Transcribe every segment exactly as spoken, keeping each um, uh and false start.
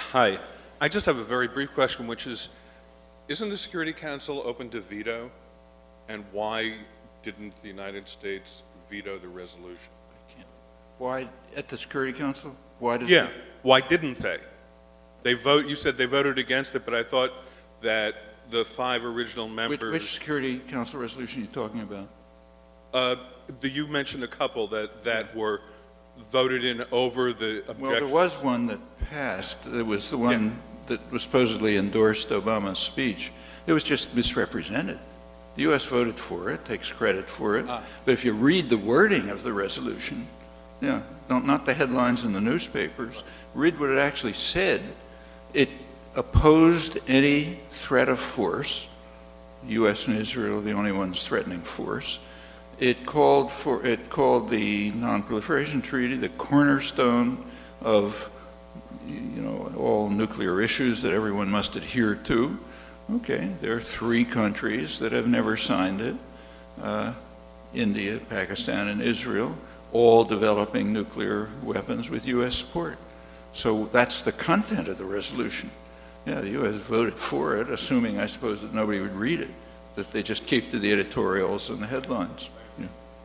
Hi. I just have a very brief question, which is, isn't the Security Council open to veto? And why didn't the United States veto the resolution? Why, at the Security Council? Why did Yeah. they? Why didn't they? They vote. You said they voted against it, but I thought that the five original members. Which, which Security Council resolution are you talking about? Uh, the, you mentioned a couple that, that were voted in over the objection. Well, there was one that passed. It was the one yeah. that was supposedly endorsed Obama's speech. It was just misrepresented. The U S voted for it, takes credit for it. Ah. But if you read the wording of the resolution, yeah, don't, not the headlines in the newspapers, read what it actually said. It opposed any threat of force. The U S and Israel are the only ones threatening force. It called for it called the Non-Proliferation Treaty the cornerstone of, you know, all nuclear issues that everyone must adhere to. Okay, there are three countries that have never signed it: uh, India, Pakistan, and Israel, all developing nuclear weapons with U S support. So that's the content of the resolution. Yeah, the U S voted for it, assuming, I suppose, that nobody would read it, that they just keep to the editorials and the headlines. Yeah.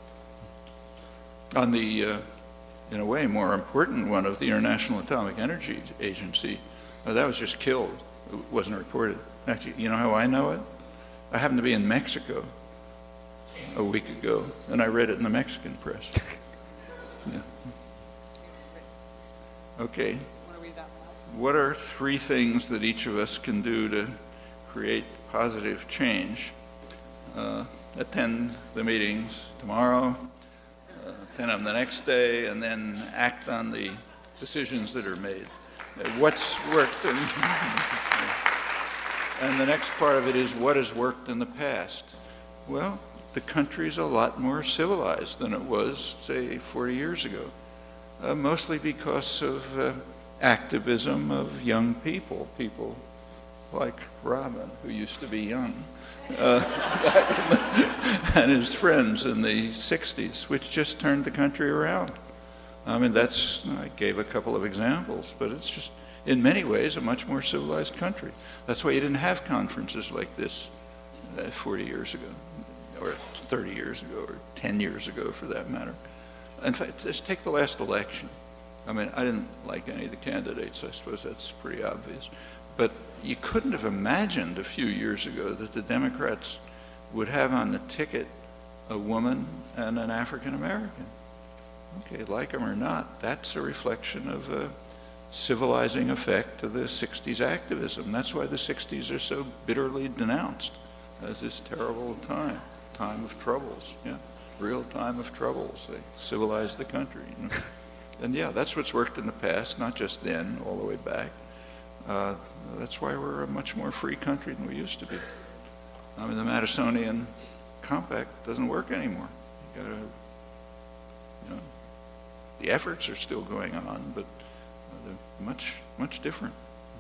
On the, uh, in a way, more important one of the International Atomic Energy Agency, uh, that was just killed. It wasn't reported. Actually, you know how I know it? I happened to be in Mexico a week ago, and I read it in the Mexican press. Yeah. Okay. What are three things that each of us can do to create positive change? Uh, attend the meetings tomorrow, uh, attend them the next day, and then act on the decisions that are made. Uh, what's worked? And, and the next part of it is what has worked in the past. Well, the country's a lot more civilized than it was, say, forty years ago, uh, mostly because of uh, activism of young people, people like Robin, who used to be young, uh, and his friends in the sixties, which just turned the country around. I mean, that's, I gave a couple of examples, but it's just, in many ways, a much more civilized country. That's why you didn't have conferences like this uh, forty years ago, or thirty years ago, or ten years ago, for that matter. In fact, just take the last election. I mean, I didn't like any of the candidates. I suppose that's pretty obvious. But you couldn't have imagined a few years ago that the Democrats would have on the ticket a woman and an African American. Okay, like them or not, that's a reflection of a civilizing effect of the sixties activism. That's why the sixties are so bitterly denounced as this terrible time, time of troubles, yeah, real time of troubles. They civilized the country, you know? And yeah, that's what's worked in the past, not just then, all the way back. Uh, that's why we're a much more free country than we used to be. I mean, the Madisonian Compact doesn't work anymore. You gotta, you know, the efforts are still going on, but they're much, much different.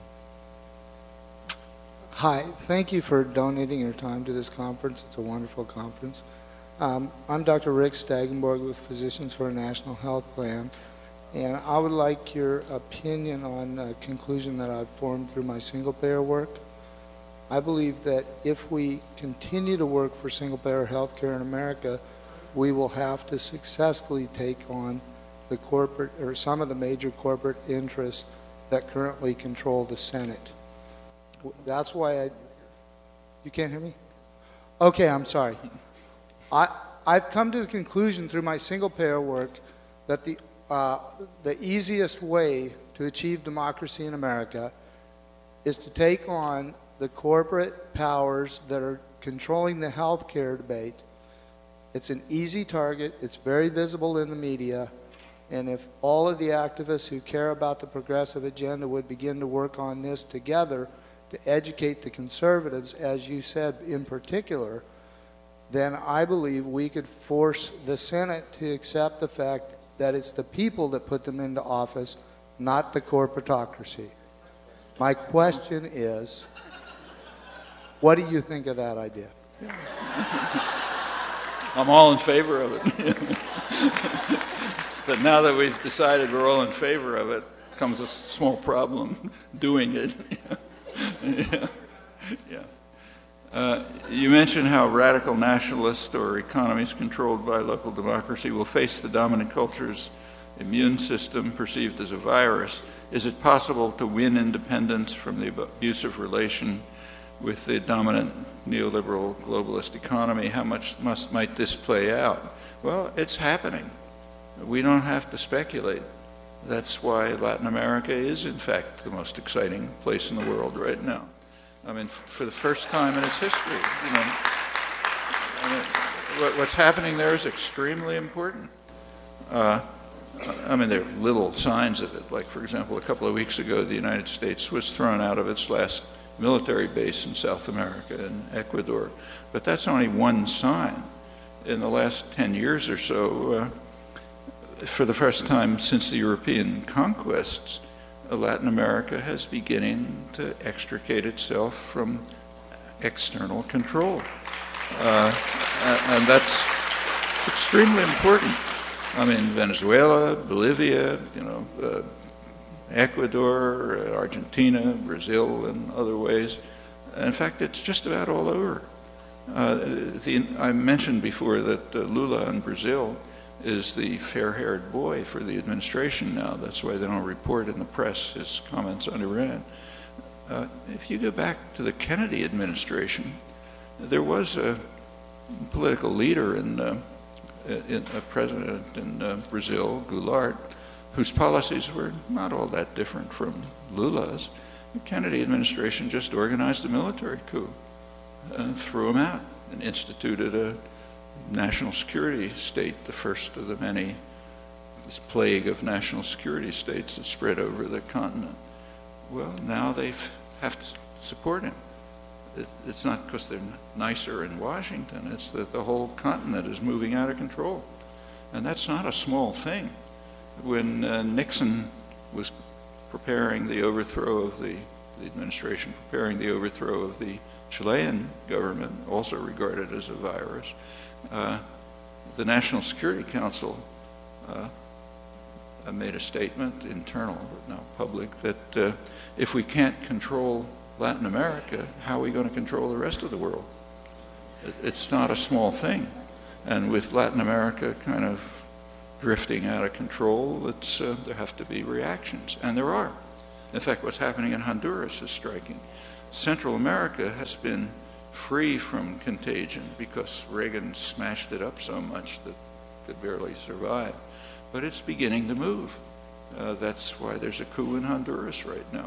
Hi, thank you for donating your time to this conference. It's a wonderful conference. Um, I'm Doctor Rick Stagenborg with Physicians for a National Health Plan. And I would like your opinion on a conclusion that I've formed through my single-payer work. I believe that if we continue to work for single-payer health care in America, we will have to successfully take on the corporate, or some of the major corporate interests that currently control the Senate. That's why I, you can't hear me? Okay, I'm sorry. I, I've come to the conclusion through my single-payer work that the Uh, the easiest way to achieve democracy in America is to take on the corporate powers that are controlling the health care debate. It's an easy target. It's very visible in the media. And if all of the activists who care about the progressive agenda would begin to work on this together to educate the conservatives, as you said in particular, then I believe we could force the Senate to accept the fact that it's the people that put them into office, not the corporatocracy. My question is, what do you think of that idea? I'm all in favor of it. But now that we've decided we're all in favor of it, becomes a small problem doing it. yeah. yeah. Uh, you mentioned how radical nationalists or economies controlled by local democracy will face the dominant culture's immune system perceived as a virus. Is it possible to win independence from the abusive relation with the dominant neoliberal globalist economy? How much must, might this play out? Well, it's happening. We don't have to speculate. That's why Latin America is, in fact, the most exciting place in the world right now. I mean, for the first time in its history, you know, I mean, what's happening there is extremely important. Uh, I mean, there are little signs of it. Like, for example, a couple of weeks ago, the United States was thrown out of its last military base in South America, in Ecuador. But that's only one sign. In the last ten years or so, uh, for the first time since the European conquests, Latin America has beginning to extricate itself from external control. Uh, and that's extremely important. I mean, Venezuela, Bolivia, you know, uh, Ecuador, uh, Argentina, Brazil, and other ways. In fact, it's just about all over. Uh, the, I mentioned before that uh, Lula in Brazil is the fair-haired boy for the administration now. That's why they don't report in the press his comments on Iran. Uh, if you go back to the Kennedy administration, there was a political leader in, uh, in a president in uh, Brazil, Goulart, whose policies were not all that different from Lula's. The Kennedy administration just organized a military coup and threw him out and instituted a national security state, the first of the many, this plague of national security states that spread over the continent. Well, now they have to support him. It, it's not because they're nicer in Washington, it's that the whole continent is moving out of control. And that's not a small thing. When uh, Nixon was preparing the overthrow of the, the administration, preparing the overthrow of the Chilean government, also regarded as a virus, Uh, the National Security Council uh, made a statement, internal but not public, that uh, if we can't control Latin America, how are we going to control the rest of the world? It, it's not a small thing. And with Latin America kind of drifting out of control, it's, uh, there have to be reactions, and there are. In fact, what's happening in Honduras is striking. Central America has been free from contagion because Reagan smashed it up so much that it could barely survive. But it's beginning to move. Uh, that's why there's a coup in Honduras right now.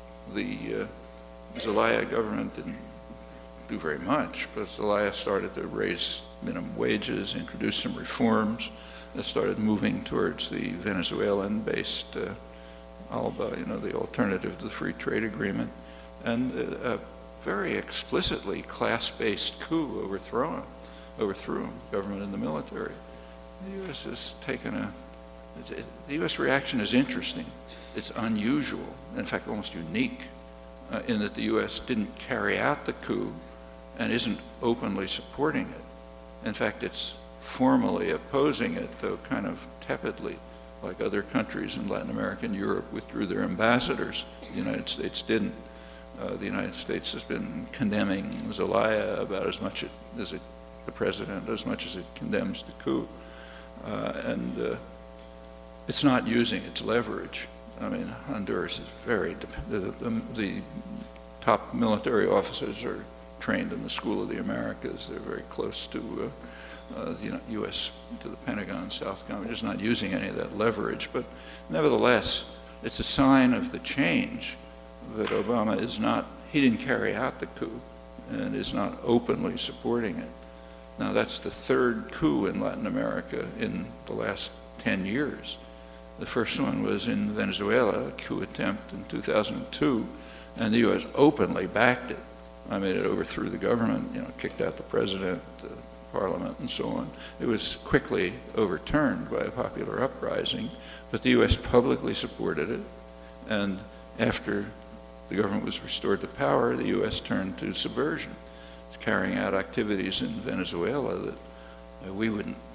The uh, Zelaya government didn't do very much, but Zelaya started to raise minimum wages, introduce some reforms, that started moving towards the Venezuelan-based uh, ALBA, you know, the alternative to the free trade agreement, and uh, uh, very explicitly class-based coup overthrown, overthrew him, government and the military. The U S has taken a, it, the U S reaction is interesting. It's unusual, in fact almost unique, uh, in that the U S didn't carry out the coup and isn't openly supporting it. In fact, it's formally opposing it, though kind of tepidly, like other countries in Latin America and Europe withdrew their ambassadors. The United States didn't. Uh, the United States has been condemning Zelaya about as much as it, the president, as much as it condemns the coup. Uh, and uh, it's not using its leverage. I mean, Honduras is very, the, the, the top military officers are trained in the School of the Americas. They're very close to uh, uh, the U S, to the Pentagon, Southcom. We're just not using any of that leverage. But nevertheless, it's a sign of the change that Obama is not, he didn't carry out the coup and is not openly supporting it. Now that's the third coup in Latin America in the last ten years. The first one was in Venezuela, a coup attempt in two thousand two, and the U S openly backed it. I mean, it overthrew the government, you know, kicked out the president, the parliament, and so on. It was quickly overturned by a popular uprising, but the U S publicly supported it, and after the government was restored to power, the U S turned to subversion. It's carrying out activities in Venezuela that uh, we wouldn't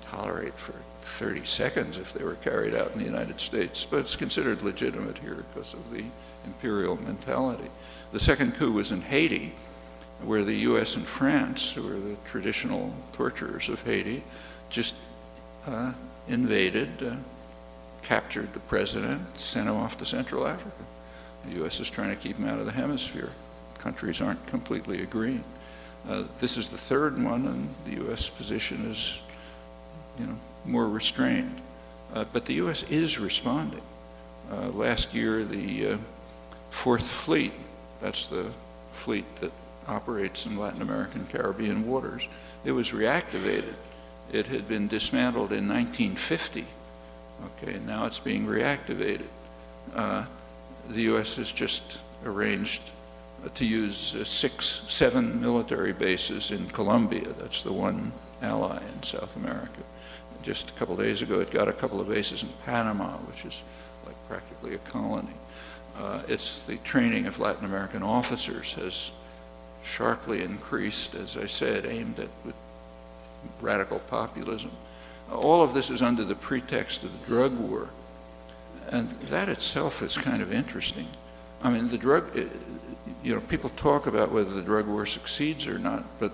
tolerate for thirty seconds if they were carried out in the United States, but it's considered legitimate here because of the imperial mentality. The second coup was in Haiti, where the U S and France, who are the traditional torturers of Haiti, just uh, invaded, uh, captured the president, sent him off to Central Africa. The U S is trying to keep him out of the hemisphere. Countries aren't completely agreeing. Uh, this is the third one, and the U S position is, you know, more restrained. Uh, but the U S is responding. Uh, last year, the uh, Fourth Fleet, that's the fleet that operates in Latin American Caribbean waters, it was reactivated. It had been dismantled in nineteen fifty. Okay, now it's being reactivated. Uh, the U S has just arranged uh, to use uh, six, seven military bases in Colombia. That's the one ally in South America. Just a couple days ago, it got a couple of bases in Panama, which is like practically a colony. Uh, it's the training of Latin American officers has sharply increased, as I said, aimed at with radical populism. All of this is under the pretext of the drug war. And that itself is kind of interesting. I mean, the drug, you know, people talk about whether the drug war succeeds or not, but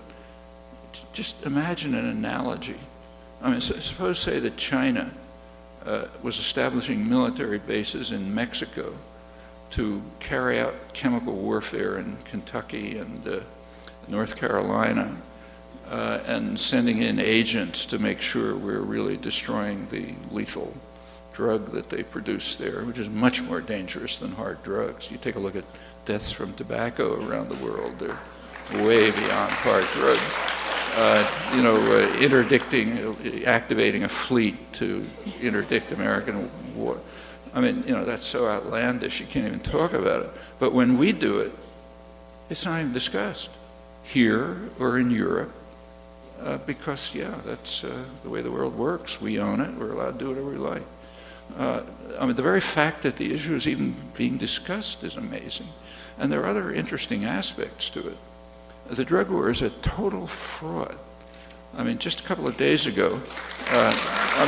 just imagine an analogy. I mean, suppose, say, that China uh, was establishing military bases in Mexico to carry out chemical warfare in Kentucky and uh, North Carolina, uh, and sending in agents to make sure we're really destroying the lethal drug that they produce there, which is much more dangerous than hard drugs. You take a look at deaths from tobacco around the world, they're way beyond hard drugs. Uh, you know, uh, interdicting, activating a fleet to interdict American war. I mean, you know, that's so outlandish, you can't even talk about it. But when we do it, it's not even discussed here or in Europe, uh, because, yeah, that's uh, the way the world works. We own it, we're allowed to do whatever we like. Uh, I mean, the very fact that the issue is even being discussed is amazing. And there are other interesting aspects to it. The drug war is a total fraud. I mean, just a couple of days ago, uh, I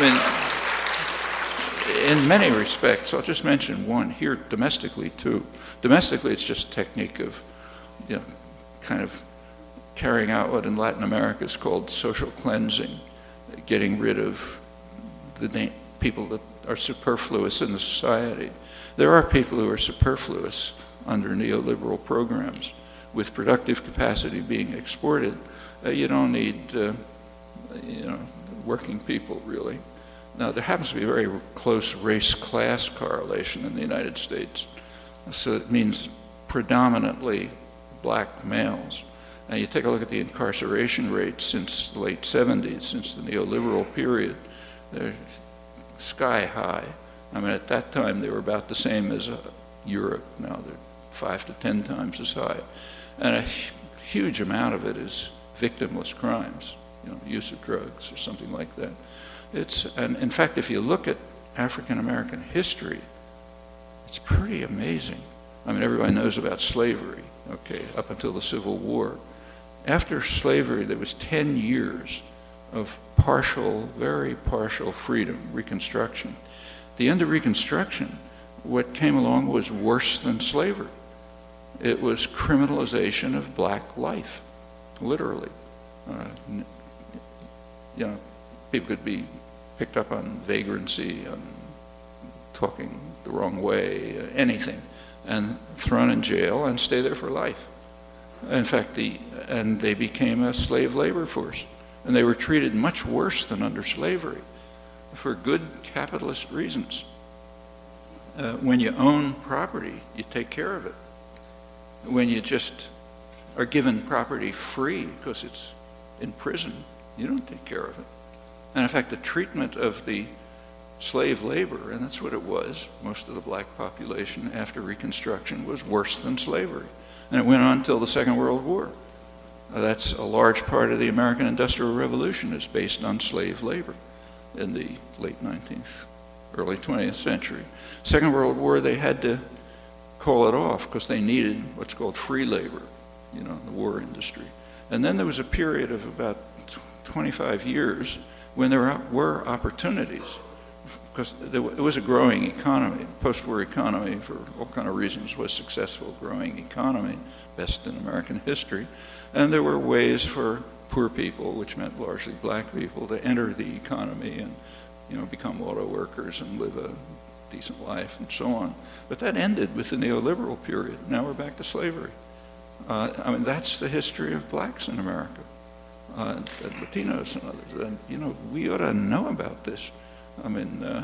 mean, in many respects, I'll just mention one here domestically too. Domestically, it's just a technique of, you know, kind of carrying out what in Latin America is called social cleansing, getting rid of the people that are superfluous in the society. There are people who are superfluous under neoliberal programs. With productive capacity being exported, uh, you don't need, uh, you know, working people really. Now there happens to be a very close race-class correlation in the United States, so it means predominantly black males. Now you take a look at the incarceration rates since the late seventies, since the neoliberal period, they're sky high. I mean, at that time they were about the same as uh, Europe. Now they're five to ten times as high. And a huge amount of it is victimless crimes, you know, use of drugs or something like that. It's, and in fact, if you look at African American history, it's pretty amazing. I mean, everybody knows about slavery, okay, up until the Civil War. After slavery, there was ten years of partial, very partial freedom, Reconstruction. At the end of Reconstruction, what came along was worse than slavery. It was criminalization of black life, literally. Uh, you know, people could be picked up on vagrancy, on talking the wrong way, uh, anything, and thrown in jail and stay there for life. In fact, the, and they became a slave labor force. And they were treated much worse than under slavery for good capitalist reasons. Uh, when you own property, you take care of it. When you just are given property free because it's in prison, you don't take care of it. And in fact, the treatment of the slave labor, and that's what it was, most of the black population after Reconstruction, was worse than slavery. And it went on until the Second World War. Uh, that's a large part of the American Industrial Revolution is based on slave labor in the late nineteenth, early twentieth century. Second World War, they had to call it off because they needed what's called free labor, you know, the war industry. And then there was a period of about twenty-five years when there were opportunities, because there was a growing economy, post-war economy for all kind of reasons was successful, growing economy, best in American history, and there were ways for poor people, which meant largely black people, to enter the economy and, you know, become auto workers and live a decent life and so on. But that ended with the neoliberal period. Now we're back to slavery. Uh, I mean, that's the history of blacks in America, uh, and Latinos and others. And, you know, we ought to know about this. I mean, uh,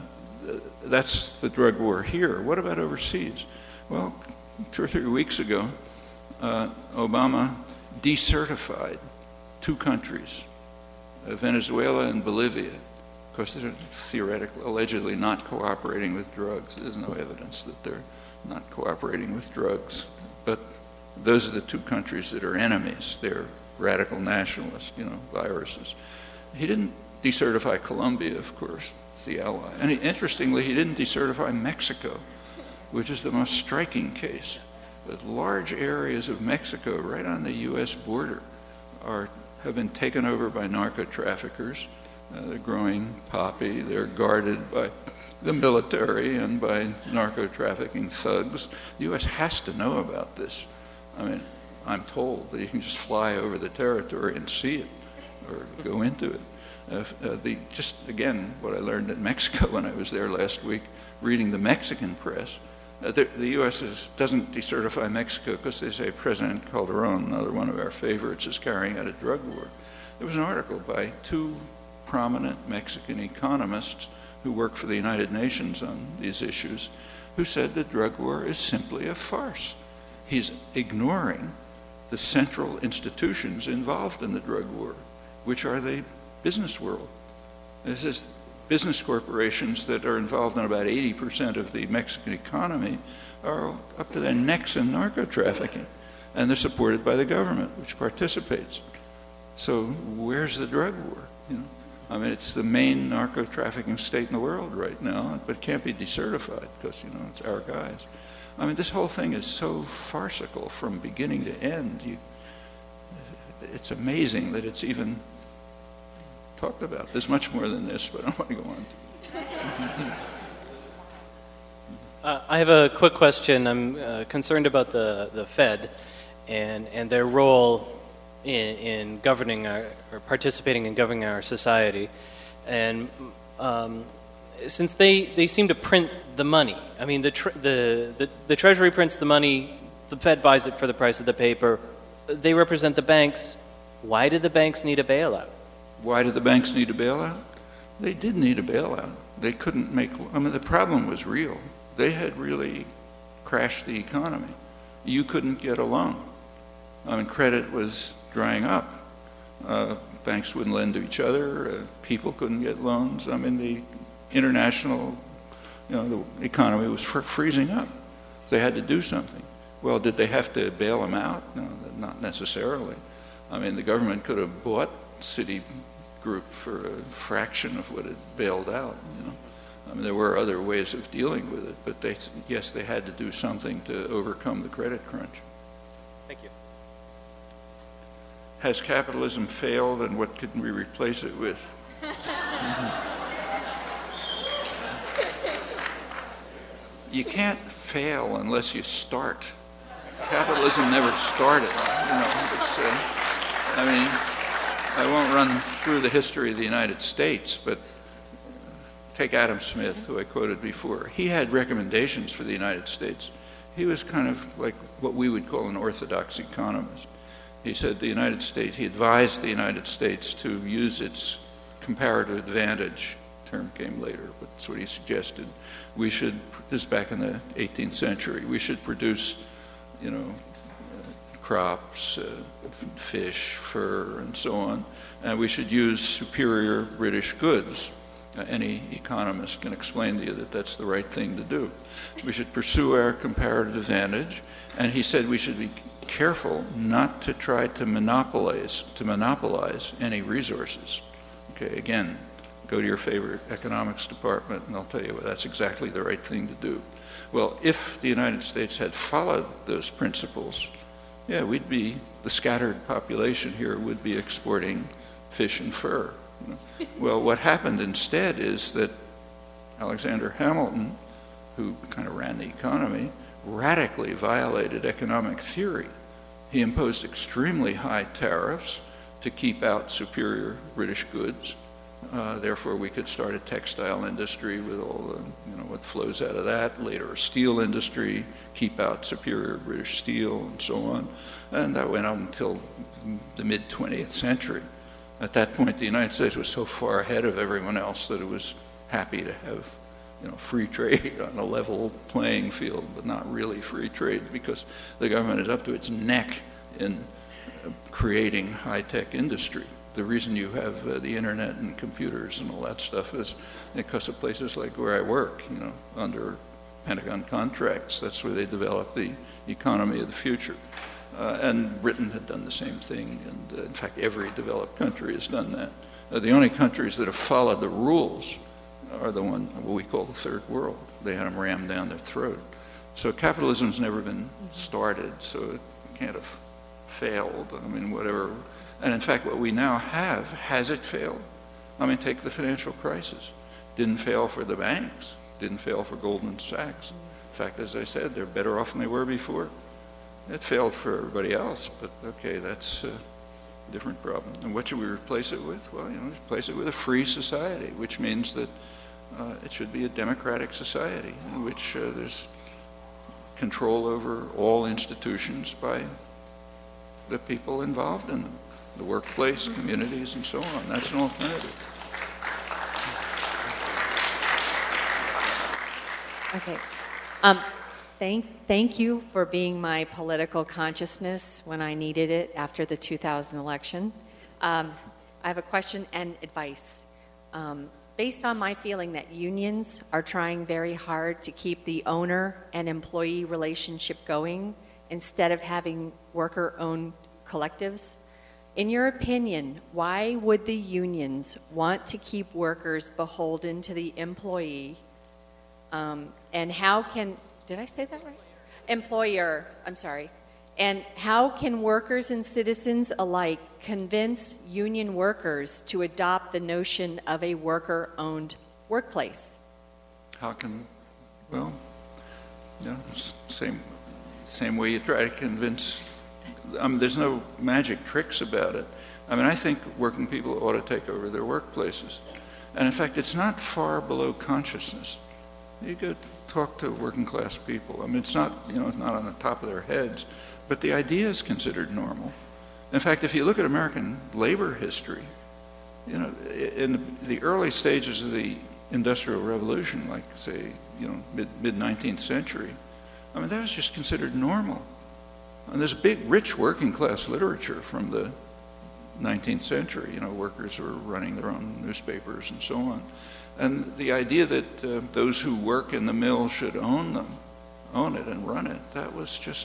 that's the drug war here. What about overseas? Well, two or three weeks ago, uh, Obama decertified two countries, uh, Venezuela and Bolivia, because they're theoretically, allegedly not cooperating with drugs. There's no evidence that they're not cooperating with drugs. But those are the two countries that are enemies. They're radical nationalist, you know, viruses. He didn't decertify Colombia, of course. It's the ally. And he, interestingly, he didn't decertify Mexico, which is the most striking case. But large areas of Mexico, right on the U S border, are have been taken over by narco-traffickers. Uh, they're growing poppy. They're guarded by the military and by narco-trafficking thugs. The U S has to know about this. I mean, I'm told that you can just fly over the territory and see it or go into it. Uh, uh, the, just, again, what I learned in Mexico when I was there last week, reading the Mexican press, uh, the, the U S is, doesn't decertify Mexico because they say President Calderon, another one of our favorites, is carrying out a drug war. There was an article by two prominent Mexican economists who work for the United Nations on these issues, who said the drug war is simply a farce. He's ignoring the central institutions involved in the drug war, which are the business world. This is business corporations that are involved in about eighty percent of the Mexican economy are up to their necks in narco trafficking, and they're supported by the government, which participates. So where's the drug war? You know, I mean, it's the main narco trafficking state in the world right now, but can't be decertified because, you know, it's our guys. I mean, this whole thing is so farcical from beginning to end. You, it's amazing that it's even talked about. There's much more than this, but I don't want to go on. uh, I have a quick question. I'm uh, concerned about the, the Fed and, and their role in, in governing our, or participating in governing our society. And um, since they, they seem to print the money, I mean, the, tr the, the, the Treasury prints the money, the Fed buys it for the price of the paper, they represent the banks. Why do the banks need a bailout? Why did the banks need a bailout? They did need a bailout. They couldn't make, I mean, the problem was real. They had really crashed the economy. You couldn't get a loan. I mean, credit was drying up. Uh, banks wouldn't lend to each other. Uh, people couldn't get loans. I mean, the international, you know, the economy was fr freezing up. They had to do something. Well, did they have to bail them out? No, not necessarily. I mean, the government could have bought Citigroup for a fraction of what it bailed out, you know. I mean, there were other ways of dealing with it, but they, yes, they had to do something to overcome the credit crunch. Thank you. Has capitalism failed, and what can we replace it with? You can't fail unless you start. Capitalism never started, you know. It's, uh, I mean, I won't run through the history of the United States, but take Adam Smith, who I quoted before. He had recommendations for the United States. He was kind of like what we would call an orthodox economist. He said the United States, he advised the United States to use its comparative advantage. Term came later, but that's what he suggested. We should, this is back in the eighteenth century, we should produce, you know, uh, crops, uh, fish, fur, and so on, and we should use superior British goods. Uh, any economist can explain to you that that's the right thing to do. We should pursue our comparative advantage, and he said we should be careful not to try to monopolize, to monopolize any resources. Okay, again, go to your favorite economics department and they'll tell you, well, that's exactly the right thing to do. Well, if the United States had followed those principles, yeah, we'd be, the scattered population here would be exporting fish and fur, You know? Well, what happened instead is that Alexander Hamilton, who kind of ran the economy, radically violated economic theory. He imposed extremely high tariffs to keep out superior British goods. Uh, therefore, we could start a textile industry with all the, you know, what flows out of that. Later, a steel industry, keep out superior British steel, and so on. And that went on until the mid twentieth century. At that point, the United States was so far ahead of everyone else that it was happy to have, you know, free trade on a level playing field, but not really free trade, because the government is up to its neck in creating high-tech industry. The reason you have uh, the internet and computers and all that stuff is because of places like where I work, you know, under Pentagon contracts. That's where they develop the economy of the future. Uh, and Britain had done the same thing, and uh, in fact, every developed country has done that. Uh, the only countries that have followed the rules are the one what we call the third world. They had them rammed down their throat. So capitalism's never been started, so it can't have failed. I mean, whatever. And in fact, what we now have, has it failed? I mean, take the financial crisis. Didn't fail for the banks. Didn't fail for Goldman Sachs. In fact, as I said, they're better off than they were before. It failed for everybody else, but okay, that's a different problem. And what should we replace it with? Well, you know, replace it with a free society, which means that uh, it should be a democratic society in which uh, there's control over all institutions by the people involved in them, the workplace, communities, and so on. That's an alternative. Okay. Um, thank, thank you for being my political consciousness when I needed it after the two thousand election. Um, I have a question and advice. Um, based on my feeling that unions are trying very hard to keep the owner and employee relationship going instead of having worker-owned collectives, in your opinion, why would the unions want to keep workers beholden to the employee? Um, and how can, did I say that right? Employer, I'm sorry. And how can workers and citizens alike convince union workers to adopt the notion of a worker-owned workplace? How can, well, you know, same, same way you try to convince, I mean, there's no magic tricks about it. I mean, I think working people ought to take over their workplaces. And in fact, it's not far below consciousness. You go talk to working class people. I mean, it's not, you know, it's not on the top of their heads, but the idea is considered normal. In fact, if you look at American labor history, you know, in the early stages of the Industrial Revolution, like say, you know, mid, mid-nineteenth century, I mean, that was just considered normal. And there's big, rich working class literature from the nineteenth century. You know, workers were running their own newspapers and so on. And the idea that uh, those who work in the mill should own them, own it and run it, that was just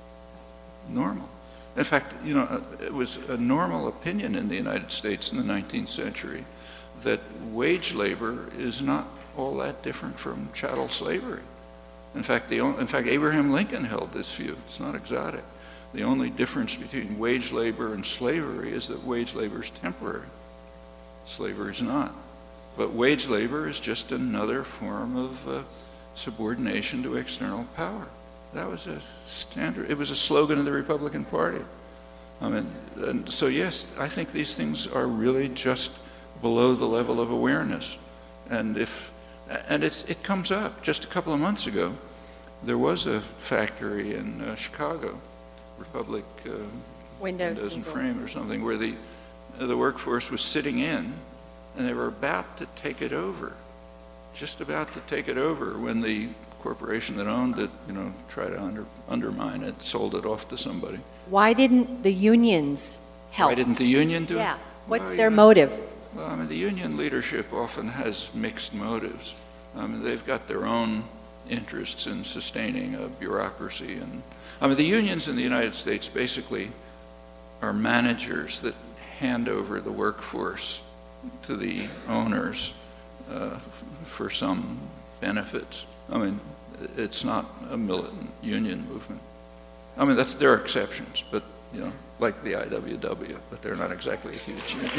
normal. In fact, you know, it was a normal opinion in the United States in the nineteenth century that wage labor is not all that different from chattel slavery. In fact, the, in fact, Abraham Lincoln held this view. It's not exotic. The only difference between wage labor and slavery is that wage labor is temporary. Slavery is not. But wage labor is just another form of uh, subordination to external power. That was a standard, it was a slogan of the Republican Party. I mean, and so yes, I think these things are really just below the level of awareness. And if, and it's, it comes up. Just a couple of months ago, there was a factory in uh, Chicago, Republic uh, Windows, Windows and Frame or something, where the, uh, the workforce was sitting in, and they were about to take it over, just about to take it over when the corporation that owned it, you know, tried to under, undermine it, sold it off to somebody. Why didn't the unions help? Why didn't the union do Yeah. it? What's Well, their you know, motive? Well, I mean, the union leadership often has mixed motives. I mean, they've got their own interests in sustaining a bureaucracy. And I mean, the unions in the United States basically are managers that hand over the workforce to the owners uh, for some benefits. I mean, it's not a militant union movement. I mean, that's, there are exceptions, but you know, like the I W W, but they're not exactly a huge union.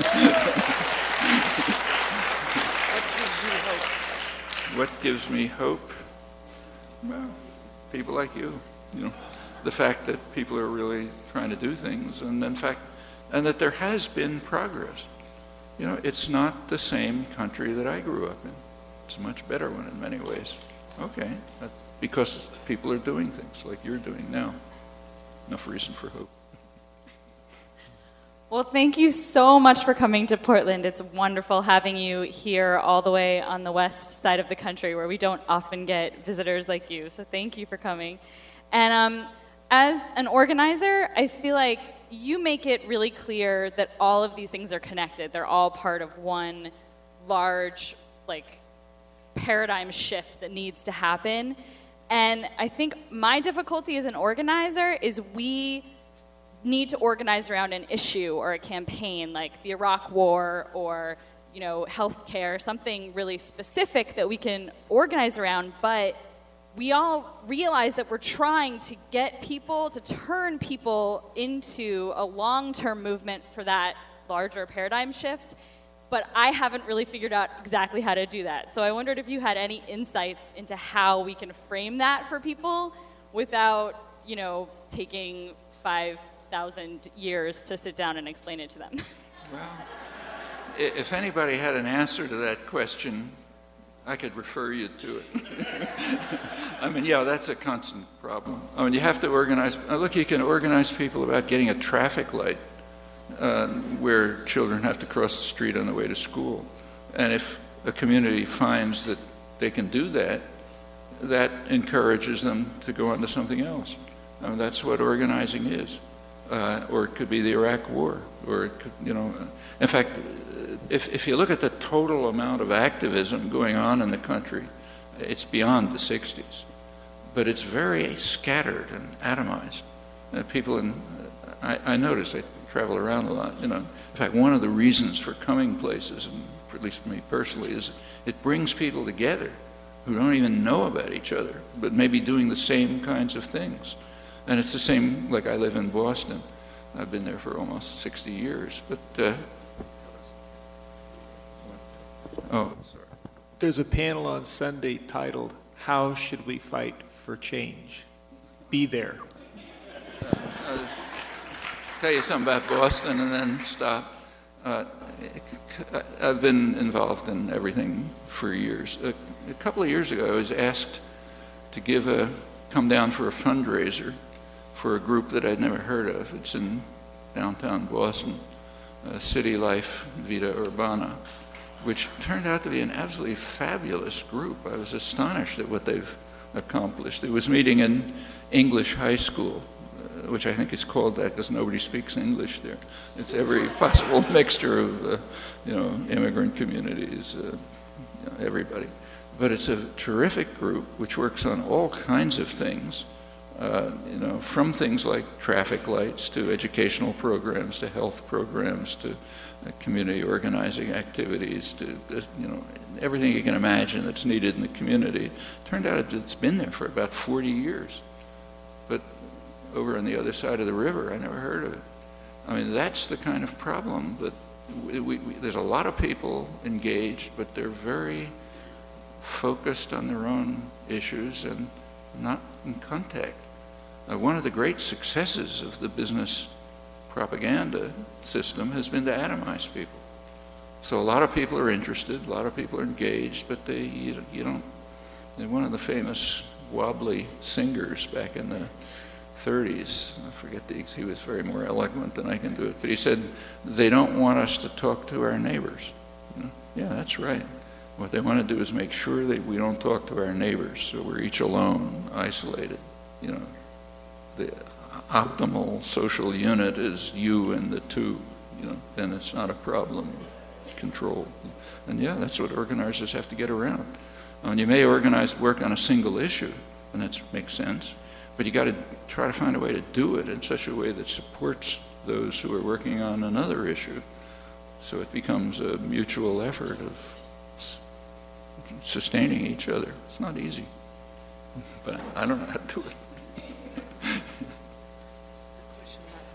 What gives me hope? Well, people like you, you know, the fact that people are really trying to do things, and in fact, and that there has been progress. You know, it's not the same country that I grew up in. It's a much better one in many ways. Okay, that's because people are doing things like you're doing now. Enough reason for hope. Well, thank you so much for coming to Portland. It's wonderful having you here all the way on the west side of the country where we don't often get visitors like you. So thank you for coming. And um, as an organizer, I feel like you make it really clear that all of these things are connected. They're all part of one large, like, paradigm shift that needs to happen. And I think my difficulty as an organizer is we need to organize around an issue or a campaign like the Iraq War or, you know, healthcare, something really specific that we can organize around, but we all realize that we're trying to get people, to turn people into a long-term movement for that larger paradigm shift, but I haven't really figured out exactly how to do that. So I wondered if you had any insights into how we can frame that for people without, you know, taking five thousand years to sit down and explain it to them. Well, if anybody had an answer to that question, I could refer you to it. I mean, yeah, that's a constant problem. I mean, you have to organize. Look, you can organize people about getting a traffic light uh, where children have to cross the street on the way to school. And if a community finds that they can do that, that encourages them to go on to something else. I mean, that's what organizing is. Uh, or it could be the Iraq War, or it could, you know, in fact, if, if you look at the total amount of activism going on in the country, it's beyond the sixties, but it's very scattered and atomized. Uh, people in, I, I notice, I travel around a lot, you know, in fact, one of the reasons for coming places, and for at least for me personally, is it brings people together who don't even know about each other, but maybe doing the same kinds of things. And it's the same, like I live in Boston. I've been there for almost sixty years, but, uh, oh, sorry. There's a panel on Sunday titled, How Should We Fight for Change? Be there. I'll tell you something about Boston and then stop. Uh, I've been involved in everything for years. A, a couple of years ago, I was asked to give a, come down for a fundraiser for a group that I'd never heard of. It's in downtown Boston, uh, City Life Vita Urbana, which turned out to be an absolutely fabulous group. I was astonished at what they've accomplished. It was meeting in English high school, uh, which I think is called that because nobody speaks English there. It's every possible mixture of, uh, you know, immigrant communities, uh, you know, everybody. But it's a terrific group which works on all kinds of things. Uh, you know, from things like traffic lights to educational programs to health programs to uh, community organizing activities to, uh, you know, everything you can imagine that's needed in the community. Turned out it's been there for about forty years. But over on the other side of the river, I never heard of it. I mean, that's the kind of problem that we, we, we, there's a lot of people engaged, but they're very focused on their own issues and not in contact. Uh, one of the great successes of the business propaganda system has been to atomize people. So a lot of people are interested, a lot of people are engaged, but they, you, you don't, they're one of the famous wobbly singers back in the thirties, I forget the, he was very more eloquent than I can do it, but he said, they don't want us to talk to our neighbors. You know? Yeah, that's right. What they want to do is make sure that we don't talk to our neighbors, so we're each alone, isolated. You know, the optimal social unit is you and the two. You know, then it's not a problem of control. And yeah, that's what organizers have to get around. I mean, you may organize work on a single issue, and that makes sense, but you got to try to find a way to do it in such a way that supports those who are working on another issue, so it becomes a mutual effort of sustaining each other. It's not easy, but I don't know how to do it.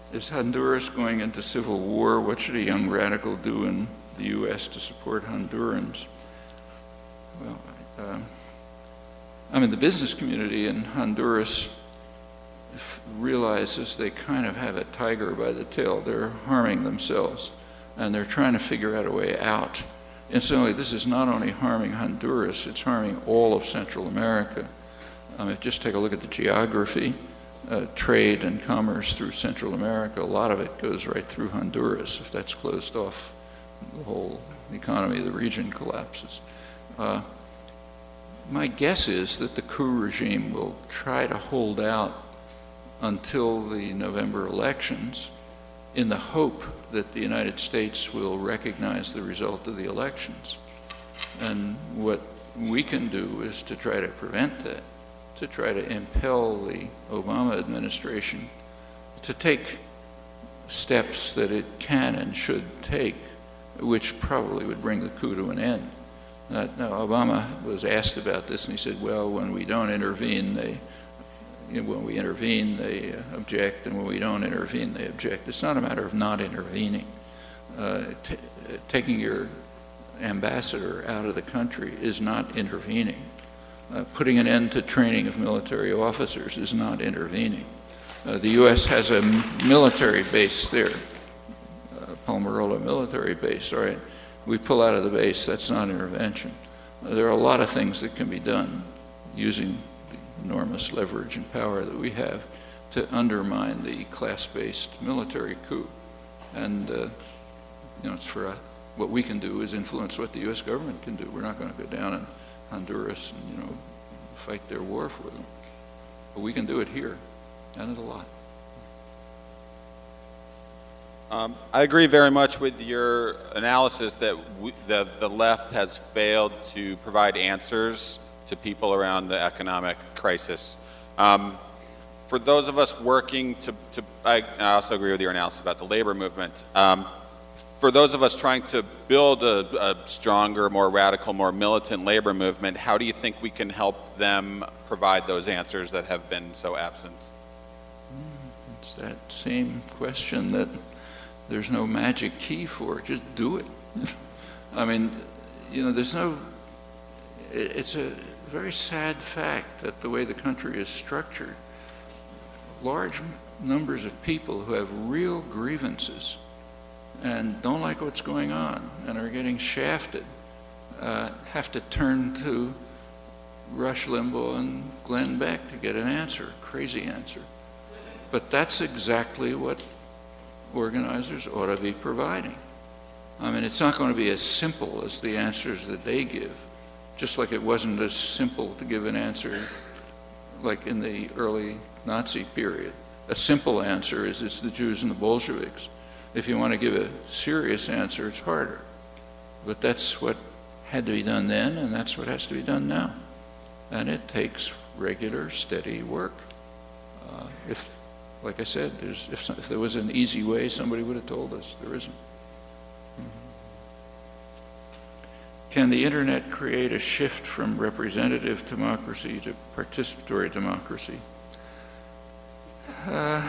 Is Honduras going into civil war? What should a young radical do in the U S to support Hondurans? Well, uh, I mean, the business community in Honduras realizes they kind of have a tiger by the tail. They're harming themselves, and they're trying to figure out a way out. Incidentally, this is not only harming Honduras, it's harming all of Central America. I mean, just take a look at the geography. Uh, trade and commerce through Central America, a lot of it goes right through Honduras. If that's closed off, the whole economy of the region collapses. Uh, my guess is that the coup regime will try to hold out until the November elections in the hope that the United States will recognize the result of the elections. And what we can do is to try to prevent that, to try to impel the Obama administration to take steps that it can and should take, which probably would bring the coup to an end. Uh, now, Obama was asked about this, and he said, well, when we don't intervene, they, you know, when we intervene, they uh, object, and when we don't intervene, they object. It's not a matter of not intervening. Uh, t taking your ambassador out of the country is not intervening. Uh, putting an end to training of military officers is not intervening. Uh, the U S has a military base there, uh, Palmarola military base. All right, we pull out of the base, that's not intervention. Uh, there are a lot of things that can be done using the enormous leverage and power that we have to undermine the class-based military coup. And uh, you know, it's for uh, what we can do is influence what the U S government can do. We're not going to go down and Honduras and, you know, fight their war for them. But we can do it here, and it a lot. Um, I agree very much with your analysis that we, the, the left has failed to provide answers to people around the economic crisis. Um, for those of us working to, to I, I also agree with your analysis about the labor movement. Um, For those of us trying to build a, a stronger, more radical, more militant labor movement, how do you think we can help them provide those answers that have been so absent? It's that same question that there's no magic key for. Just do it. I mean, you know, there's no, it's a very sad fact that the way the country is structured, large numbers of people who have real grievances and don't like what's going on and are getting shafted, uh, have to turn to Rush Limbaugh and Glenn Beck to get an answer, crazy answer. But that's exactly what organizers ought to be providing. I mean, it's not going to be as simple as the answers that they give, just like it wasn't as simple to give an answer like in the early Nazi period. A simple answer is it's the Jews and the Bolsheviks. If you want to give a serious answer, it's harder. But that's what had to be done then, and that's what has to be done now. And it takes regular, steady work. Uh, if, like I said, there's, if, if there was an easy way, somebody would have told us. There isn't. Mm-hmm. Can the internet create a shift from representative democracy to participatory democracy? Uh,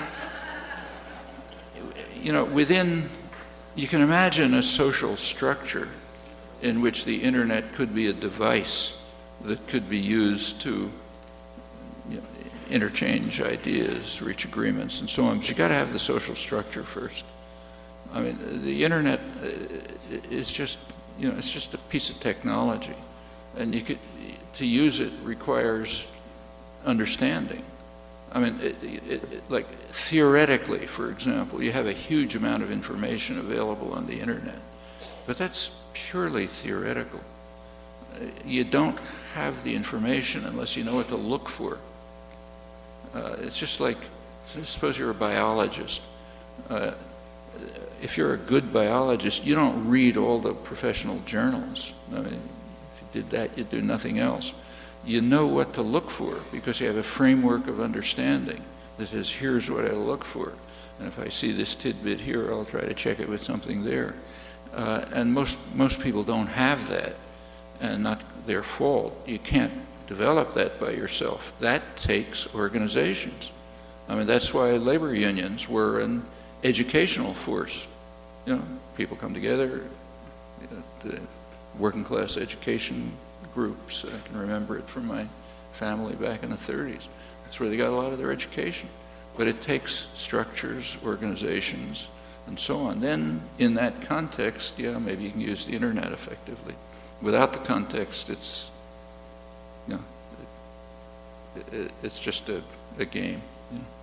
You know, within, you can imagine a social structure in which the internet could be a device that could be used to, you know, interchange ideas, reach agreements, and so on. But you got to have the social structure first. I mean, the internet is just, you know, it's just a piece of technology, and you could, to use it requires understanding. I mean, it, it, it, like theoretically, for example, you have a huge amount of information available on the internet, but that's purely theoretical. You don't have the information unless you know what to look for. Uh, it's just like, suppose you're a biologist. Uh, if you're a good biologist, you don't read all the professional journals. I mean, if you did that, you'd do nothing else. You know what to look for because you have a framework of understanding that says, here's what I look for. And if I see this tidbit here, I'll try to check it with something there. Uh, and most, most people don't have that, and not their fault. You can't develop that by yourself. That takes organizations. I mean, that's why labor unions were an educational force. You know, people come together, the working class education groups. I can remember it from my family back in the thirties. That's where they got a lot of their education. But it takes structures, organizations, and so on. Then, in that context, yeah, maybe you can use the internet effectively. Without the context, it's, you know, it, it, it's just a, a game. You know.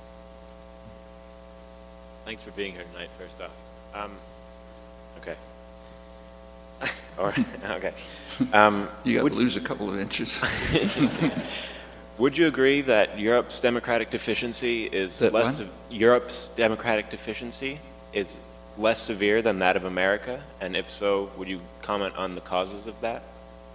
Thanks for being here tonight, first off. Um, okay. Or, okay. Um, you got would, to lose a couple of inches. Would you agree that Europe's democratic deficiency is that less what? of Europe's democratic deficiency is less severe than that of America? And if so, would you comment on the causes of that?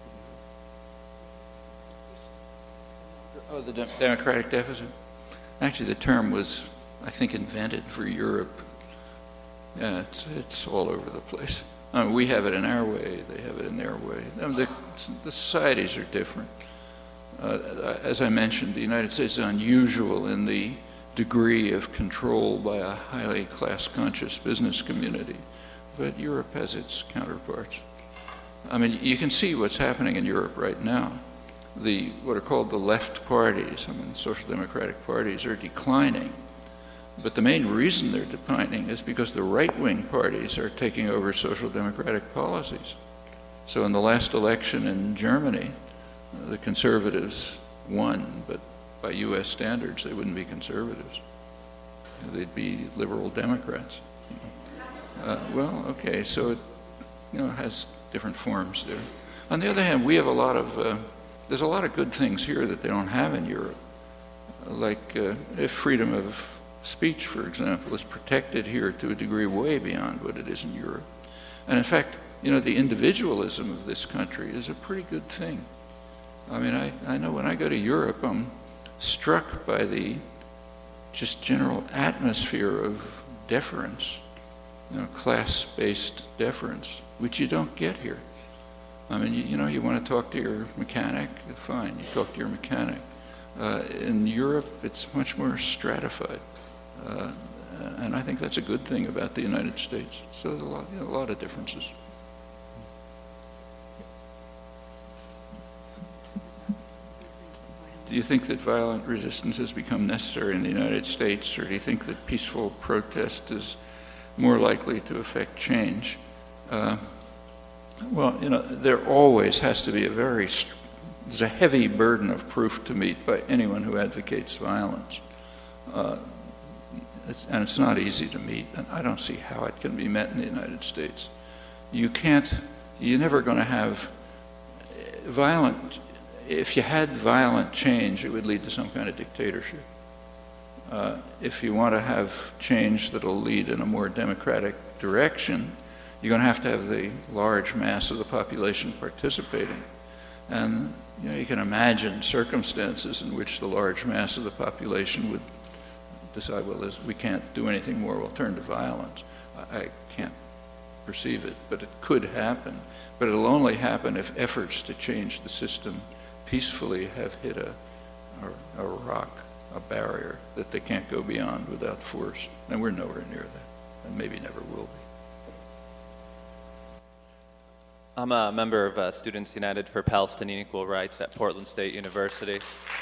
Oh, the de democratic deficit? Actually, the term was, I think, invented for Europe. Yeah, it's, it's all over the place. I mean, we have it in our way, they have it in their way. I mean, the, the societies are different. Uh, as I mentioned, the United States is unusual in the degree of control by a highly class-conscious business community, but Europe has its counterparts. I mean, you can see what's happening in Europe right now. The, what are called the left parties, I mean, social democratic parties are declining. But the main reason they're declining is because the right-wing parties are taking over social democratic policies. So in the last election in Germany, uh, the conservatives won, but by U S standards, they wouldn't be conservatives. They'd be liberal Democrats. Uh, well, okay, so it, you know, has different forms there. On the other hand, we have a lot of, uh, there's a lot of good things here that they don't have in Europe. Like uh, if freedom of speech, for example, is protected here to a degree way beyond what it is in Europe. And in fact, you know, the individualism of this country is a pretty good thing. I mean, I, I know when I go to Europe, I'm struck by the just general atmosphere of deference, you know, class-based deference, which you don't get here. I mean, you, you know, you want to talk to your mechanic, fine, you talk to your mechanic. Uh, in Europe, it's much more stratified. Uh, and I think that's a good thing about the United States. So there's a lot, you know, a lot of differences. Do you think that violent resistance has become necessary in the United States, or do you think that peaceful protest is more likely to affect change? Uh, well, you know, there always has to be a very, there's a heavy burden of proof to meet by anyone who advocates violence. Uh, It's, and it's not easy to meet, and I don't see how it can be met in the United States. You can't, you're never going to have violent, if you had violent change, it would lead to some kind of dictatorship. Uh, if you want to have change that'll lead in a more democratic direction, you're going to have to have the large mass of the population participating. And you know, you can imagine circumstances in which the large mass of the population would decide, well, this, we can't do anything more, we'll turn to violence. I, I can't perceive it, but it could happen. But it'll only happen if efforts to change the system peacefully have hit a, a, a rock, a barrier that they can't go beyond without force. And we're nowhere near that, and maybe never will be. I'm a member of uh, Students United for Palestinian Equal Rights at Portland State University.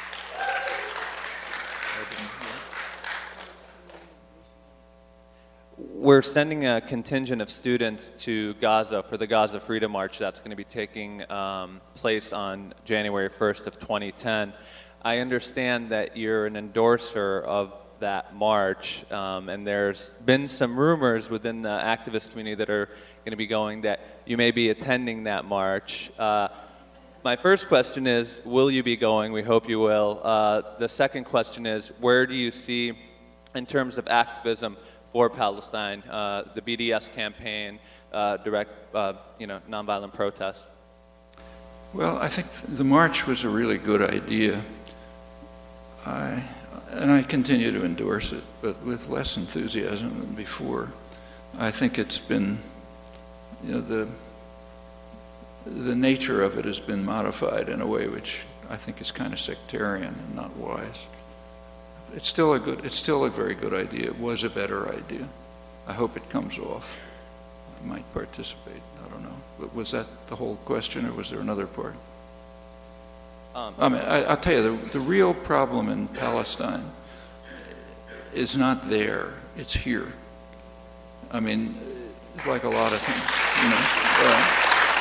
We're sending a contingent of students to Gaza for the Gaza Freedom March that's going to be taking um, place on January first of twenty ten. I understand that you're an endorser of that march, um, and there's been some rumors within the activist community that are going to be going that you may be attending that march. Uh, my first question is, will you be going? We hope you will. Uh, the second question is, where do you see, in terms of activism for Palestine, uh, the B D S campaign, uh, direct, uh, you know, nonviolent protest? Well, I think the march was a really good idea. I, and I continue to endorse it, but with less enthusiasm than before. I think it's been, you know, the, the nature of it has been modified in a way which I think is kind of sectarian and not wise. it's still a good, it's still a very good idea. It was a better idea. I hope it comes off. I might participate. I don't know. But was that the whole question, or was there another part? Um, I mean, I, I'll tell you, the, the real problem in Palestine is not there. It's here. I mean, like a lot of things, you know. Uh,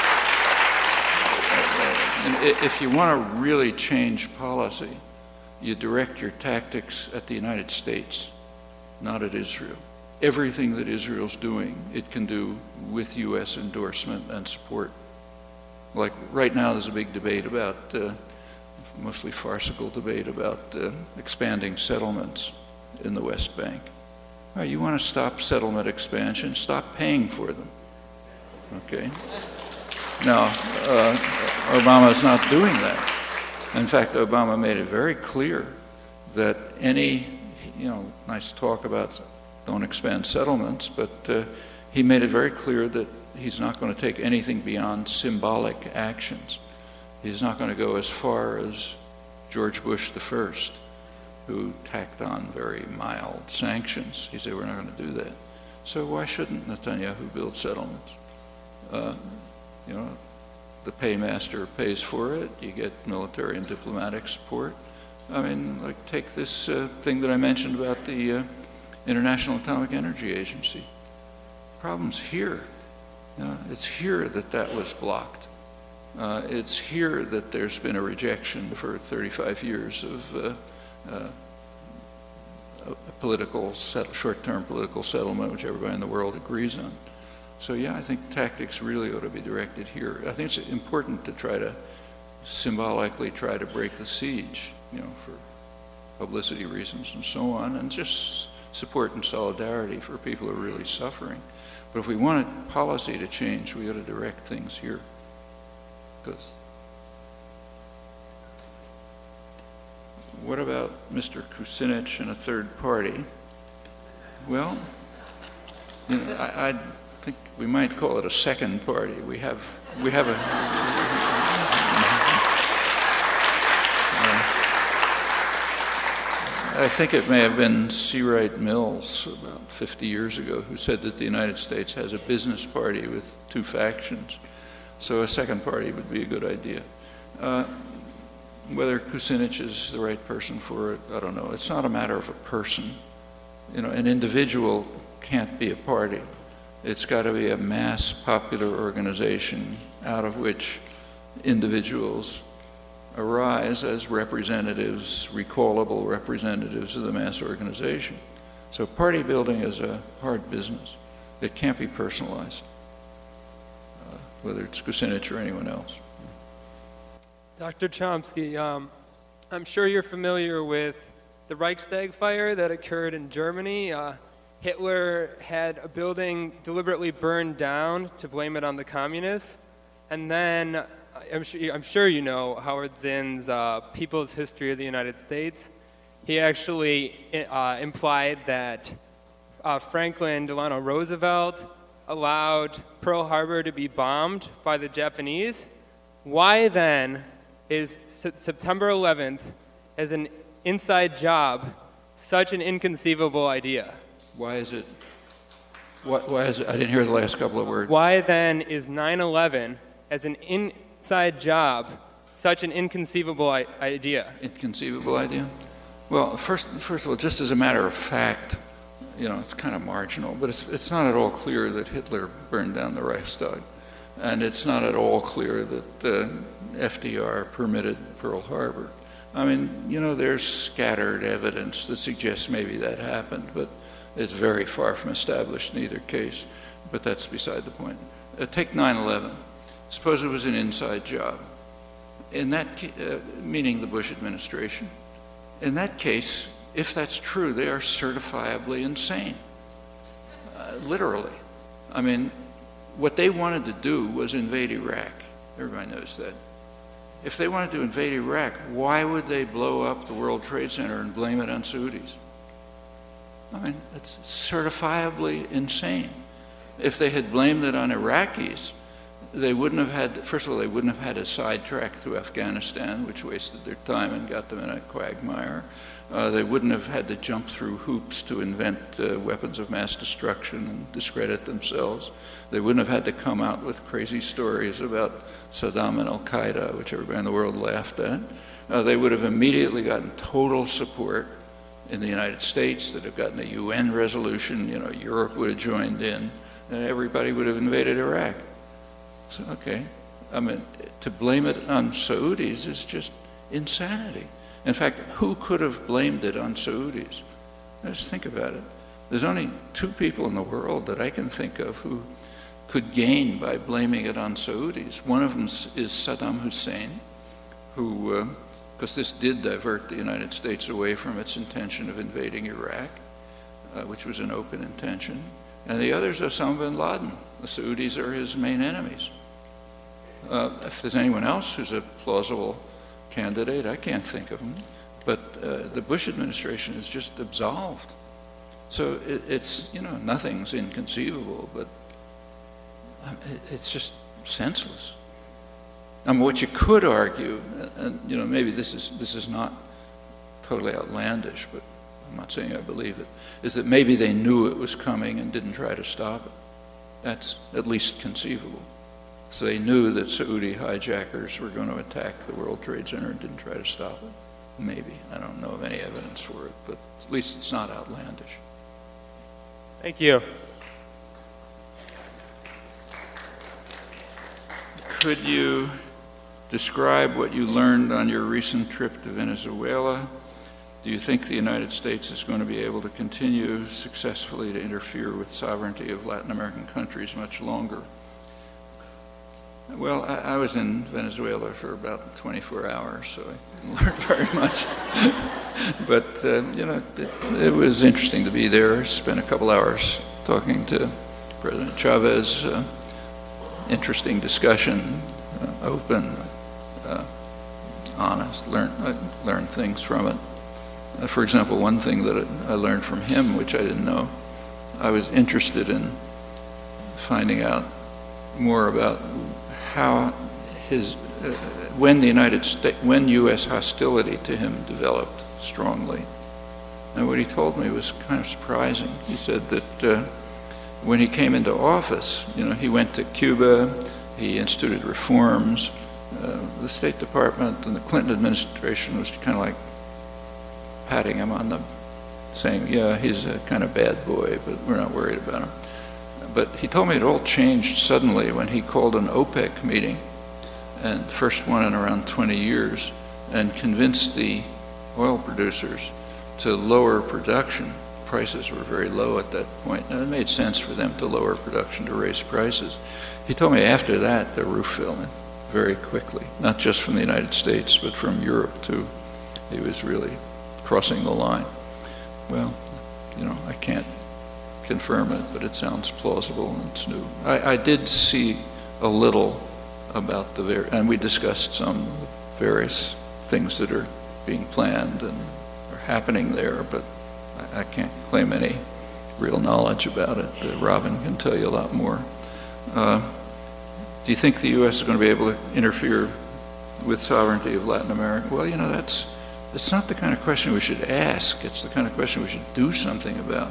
and if you want to really change policy, you direct your tactics at the United States, not at Israel. Everything that Israel's doing, it can do with U S endorsement and support. Like right now, there's a big debate about, uh, mostly farcical debate about uh, expanding settlements in the West Bank. All right, you want to stop settlement expansion, stop paying for them. Okay? Now, uh, Obama's not doing that. In fact, Obama made it very clear that any, you know, nice talk about don't expand settlements, but uh, he made it very clear that he's not going to take anything beyond symbolic actions. He's not going to go as far as George Bush the First, who tacked on very mild sanctions. He said, we're not going to do that. So why shouldn't Netanyahu build settlements? Uh, you know, the paymaster pays for it. You get military and diplomatic support. I mean, like take this uh, thing that I mentioned about the uh, International Atomic Energy Agency. Problem's here. You know, it's here that that was blocked. Uh, it's here that there's been a rejection for thirty-five years of uh, uh, a political, short-term political settlement, which everybody in the world agrees on. So yeah, I think tactics really ought to be directed here. I think it's important to try to symbolically try to break the siege, you know, for publicity reasons and so on, and just support and solidarity for people who are really suffering. But if we wanted policy to change, we ought to direct things here. Because what about Mister Kucinich and a third party? Well, you know, I, I think we might call it a second party. We have, we have a. I think it may have been C. Wright Mills about fifty years ago who said that the United States has a business party with two factions. So a second party would be a good idea. Uh, whether Kucinich is the right person for it, I don't know. It's not a matter of a person. You know, an individual can't be a party. It's got to be a mass popular organization out of which individuals arise as representatives, recallable representatives of the mass organization. So party building is a hard business. It can't be personalized, uh, whether it's Kucinich or anyone else. Doctor Chomsky, um, I'm sure you're familiar with the Reichstag fire that occurred in Germany. Uh, Hitler had a building deliberately burned down to blame it on the communists, and then I'm sure, I'm sure you know Howard Zinn's uh, People's History of the United States. He actually uh, implied that uh, Franklin Delano Roosevelt allowed Pearl Harbor to be bombed by the Japanese. Why then is S- September eleventh, as an inside job, such an inconceivable idea? Why is it? What, why is it? I didn't hear the last couple of words. Why then is nine eleven, as an in Inside job, such an inconceivable I idea? Inconceivable idea? Well, first, first of all, just as a matter of fact, you know, it's kind of marginal, but it's, it's not at all clear that Hitler burned down the Reichstag. And it's not at all clear that uh, F D R permitted Pearl Harbor. I mean, you know, there's scattered evidence that suggests maybe that happened, but it's very far from established in either case. But that's beside the point. Uh, take nine eleven. Suppose it was an inside job. In that, uh, meaning the Bush administration. In that case, if that's true, they are certifiably insane, uh, literally. I mean, what they wanted to do was invade Iraq. Everybody knows that. If they wanted to invade Iraq, why would they blow up the World Trade Center and blame it on Saudis? I mean, it's certifiably insane. If they had blamed it on Iraqis, they wouldn't have had, first of all, they wouldn't have had a sidetrack through Afghanistan, which wasted their time and got them in a quagmire. Uh, they wouldn't have had to jump through hoops to invent uh, weapons of mass destruction and discredit themselves. They wouldn't have had to come out with crazy stories about Saddam and Al-Qaeda, which everybody in the world laughed at. Uh, they would have immediately gotten total support in the United States, that have gotten a U N resolution. You know, Europe would have joined in, and everybody would have invaded Iraq. So, okay, I mean, to blame it on Saudis is just insanity. In fact, who could have blamed it on Saudis? Just think about it. There's only two people in the world that I can think of who could gain by blaming it on Saudis. One of them is Saddam Hussein, who, because uh, this did divert the United States away from its intention of invading Iraq, uh, which was an open intention. And the other is Osama bin Laden. The Saudis are his main enemies. Uh, if there's anyone else who's a plausible candidate, I can't think of him. But uh, the Bush administration is just absolved. So it, it's, you know, nothing's inconceivable, but um, it, it's just senseless. I mean, what you could argue, and, and you know, maybe this is, this is not totally outlandish, but I'm not saying I believe it, is that maybe they knew it was coming and didn't try to stop it. That's at least conceivable. So they knew that Saudi hijackers were going to attack the World Trade Center and didn't try to stop it. Maybe. I don't know of any evidence for it, but at least it's not outlandish. Thank you. Could you describe what you learned on your recent trip to Venezuela? Do you think the United States is going to be able to continue successfully to interfere with sovereignty of Latin American countries much longer? Well, I, I was in Venezuela for about twenty-four hours, so I didn't learn very much. But, uh, you know, it, it was interesting to be there. Spent a couple hours talking to President Chavez. Uh, interesting discussion, uh, open, uh, honest, learn, I learned things from it. Uh, for example, one thing that I learned from him, which I didn't know, I was interested in finding out more about how his, uh, when the United States, when U S hostility to him developed strongly. And what he told me was kind of surprising. He said that uh, when he came into office, you know, he went to Cuba, he instituted reforms, uh, the State Department and the Clinton administration was kind of like patting him on the, saying, yeah, he's a kind of bad boy, but we're not worried about him. But he told me it all changed suddenly when he called an OPEC meeting, and first one in around twenty years, and convinced the oil producers to lower production. Prices were very low at that point, and it made sense for them to lower production to raise prices. He told me after that the roof fell in very quickly, not just from the United States, but from Europe too. He was really crossing the line. Well, you know, I can't confirm it, but it sounds plausible and it's new. I, I did see a little about the, var and we discussed some various things that are being planned and are happening there, but I, I can't claim any real knowledge about it. Uh, Robin can tell you a lot more. Uh, do you think the U S is going to be able to interfere with sovereignty of Latin America? Well, you know, that's, it's not the kind of question we should ask. It's the kind of question we should do something about.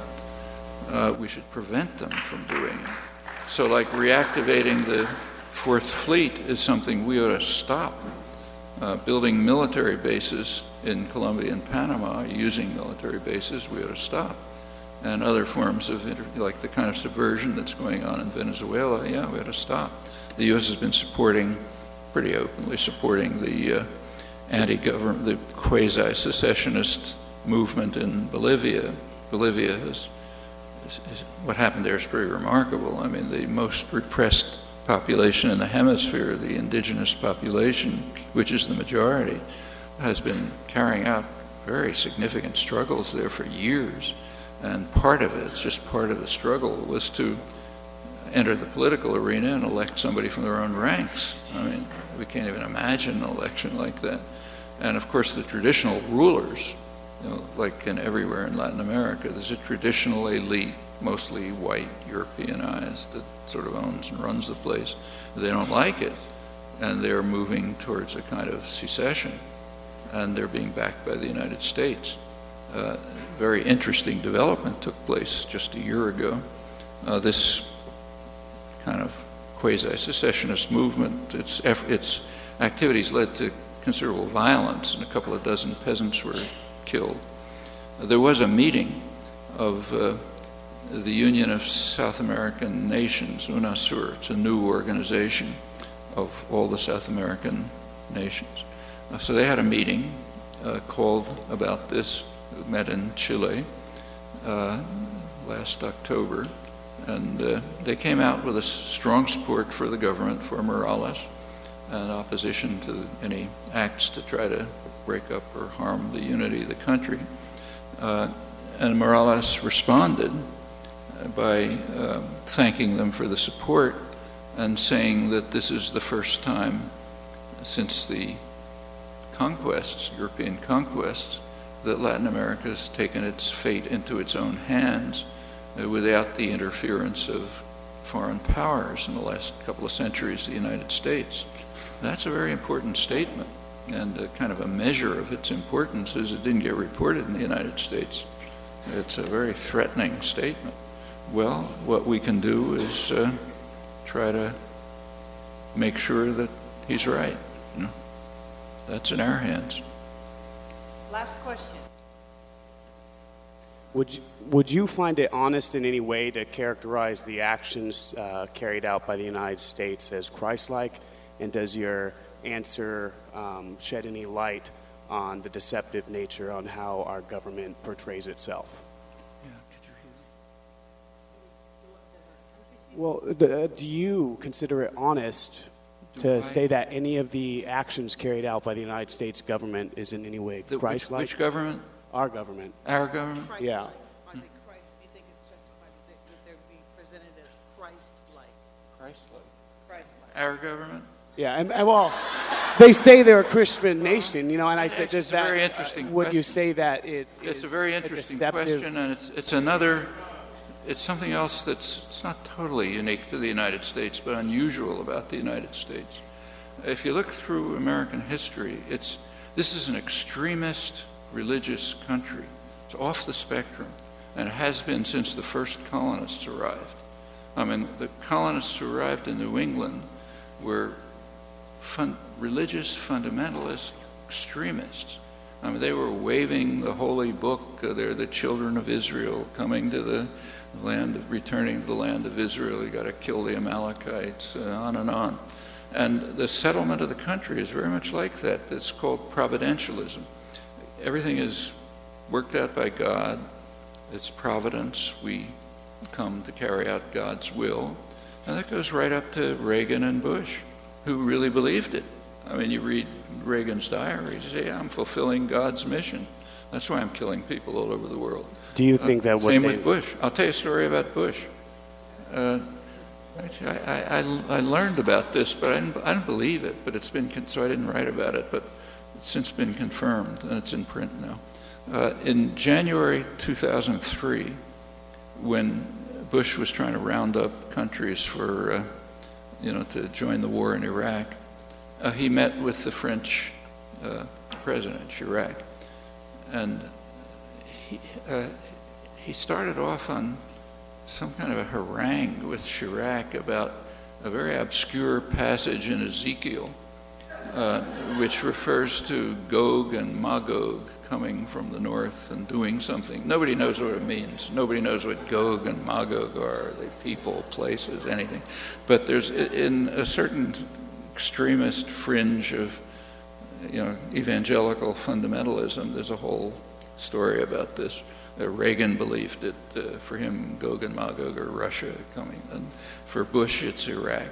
Uh, we should prevent them from doing it. So like reactivating the Fourth Fleet is something we ought to stop. Uh, building military bases in Colombia and Panama, using military bases, we ought to stop. And other forms of, inter like the kind of subversion that's going on in Venezuela, yeah, we ought to stop. The U S has been supporting, pretty openly supporting the uh, anti-government, the quasi-secessionist movement in Bolivia. Bolivia has, is, is, what happened there is pretty remarkable. I mean, the most repressed population in the hemisphere, the indigenous population, which is the majority, has been carrying out very significant struggles there for years. And part of it, it's just part of the struggle, was to enter the political arena and elect somebody from their own ranks. I mean, we can't even imagine an election like that. And of course, the traditional rulers, you know, like in everywhere in Latin America, there's a traditional elite, mostly white, Europeanized, that sort of owns and runs the place. They don't like it, and they're moving towards a kind of secession, and they're being backed by the United States. uh, very interesting development took place just a year ago. Uh, this kind of quasi-secessionist movement, its, its activities led to considerable violence, and a couple of dozen peasants were killed. There was a meeting of uh, the Union of South American Nations, UNASUR. It's a new organization of all the South American nations. Uh, so they had a meeting uh, called about this, met in Chile uh, last October, and uh, they came out with a strong support for the government, for Morales, and opposition to any acts to try to break up or harm the unity of the country. Uh, and Morales responded by uh, thanking them for the support and saying that this is the first time since the conquests, European conquests, that Latin America has taken its fate into its own hands uh, without the interference of foreign powers in the last couple of centuries, the United States. That's a very important statement, and a kind of a measure of its importance is it didn't get reported in the United States. It's a very threatening statement. Well, what we can do is uh, try to make sure that he's right. You know? That's in our hands. Last question. Would you, would you find it honest in any way to characterize the actions uh, carried out by the United States as Christ-like? And does your answer um, shed any light on the deceptive nature on how our government portrays itself? Well, the, do you consider it honest Do to I? say that any of the actions carried out by the United States government is in any way The, which, Christ-like? which government? Our government. Our government? Yeah. Are they Christ? Do you think it's justified that they- that they're being presented as Christ-like? Christ-like. Christ-like. Our government? Yeah, and, and well, they say they're a Christian nation, you know, and I said, It's does a that, very interesting uh, would you question. say that it It's is a very interesting deceptive- question, and it's, it's another, it's something else that's, it's not totally unique to the United States, but unusual about the United States. If you look through American history, it's, this is an extremist religious country. It's off the spectrum, and it has been since the first colonists arrived. I mean, the colonists who arrived in New England were fun, religious fundamentalist extremists. I mean, they were waving the holy book. Uh, they're the children of Israel coming to the land of, returning to the land of Israel. You got to kill the Amalekites, uh, on and on. And the settlement of the country is very much like that. It's called providentialism. Everything is worked out by God. It's providence. We come to carry out God's will. And that goes right up to Reagan and Bush, who really believed it. I mean, you read Reagan's diary, you say, yeah, I'm fulfilling God's mission. That's why I'm killing people all over the world. Do you think uh, that what Same they... with Bush. I'll tell you a story about Bush. Uh, actually, I, I, I learned about this, but I didn't, I didn't believe it, but it's been, con- so I didn't write about it, but it's since been confirmed, and it's in print now. Uh, in January two thousand three, when Bush was trying to round up countries for, uh, you know, to join the war in Iraq, uh, he met with the French uh, president, Chirac, and he, uh, he started off on some kind of a harangue with Chirac about a very obscure passage in Ezekiel, uh, which refers to Gog and Magog coming from the north and doing something. Nobody knows what it means. Nobody knows what Gog and Magog are. Are they people, places, anything? But there's, in a certain extremist fringe of, you know, evangelical fundamentalism, there's a whole story about this. Uh, Reagan believed that uh, for him, Gog and Magog are Russia coming, and for Bush, it's Iraq.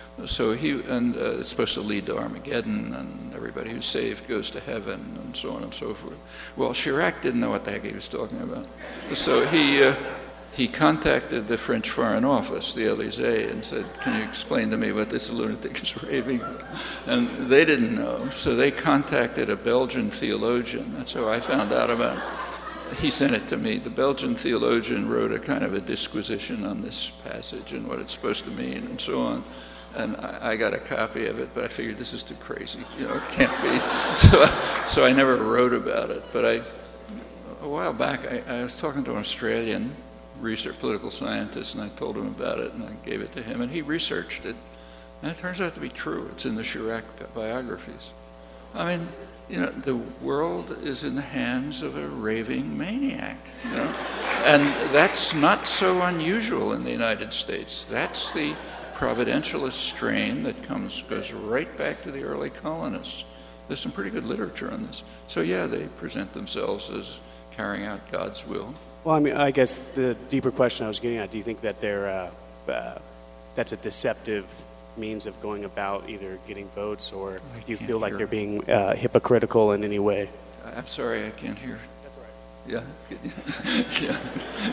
So he, and uh, it's supposed to lead to Armageddon, and everybody who's saved goes to heaven, and so on and so forth. Well, Chirac didn't know what the heck he was talking about. So he, uh, he contacted the French Foreign Office, the Élysée, and said, can you explain to me what this lunatic is raving about? And they didn't know, so they contacted a Belgian theologian. That's how I found out about it. He sent it to me. The Belgian theologian wrote a kind of a disquisition on this passage and what it's supposed to mean and so on. And I, I got a copy of it, but I figured this is too crazy. You know, it can't be. So, so I never wrote about it. But I, a while back, I, I was talking to an Australian research political scientist, and I told him about it, and I gave it to him, and he researched it, and it turns out to be true. It's in the Chirac biographies. I mean, you know, the world is in the hands of a raving maniac, you know, and that's not so unusual in the United States. That's the providentialist strain that comes goes right back to the early colonists. There's some pretty good literature on this. So yeah, they present themselves as carrying out God's will. Well, I mean, I guess the deeper question I was getting at, do you think that they're, uh, uh, that's a deceptive means of going about either getting votes, or I do you can't feel like hear. they're being uh, hypocritical in any way? I'm sorry, I can't hear. That's all right. Yeah. Yeah.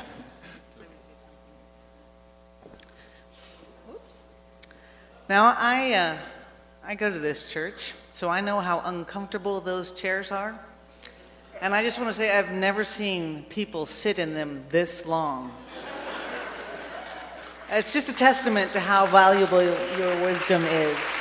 Now, I, uh, I go to this church, so I know how uncomfortable those chairs are. And I just want to say I've never seen people sit in them this long. It's just a testament to how valuable your wisdom is.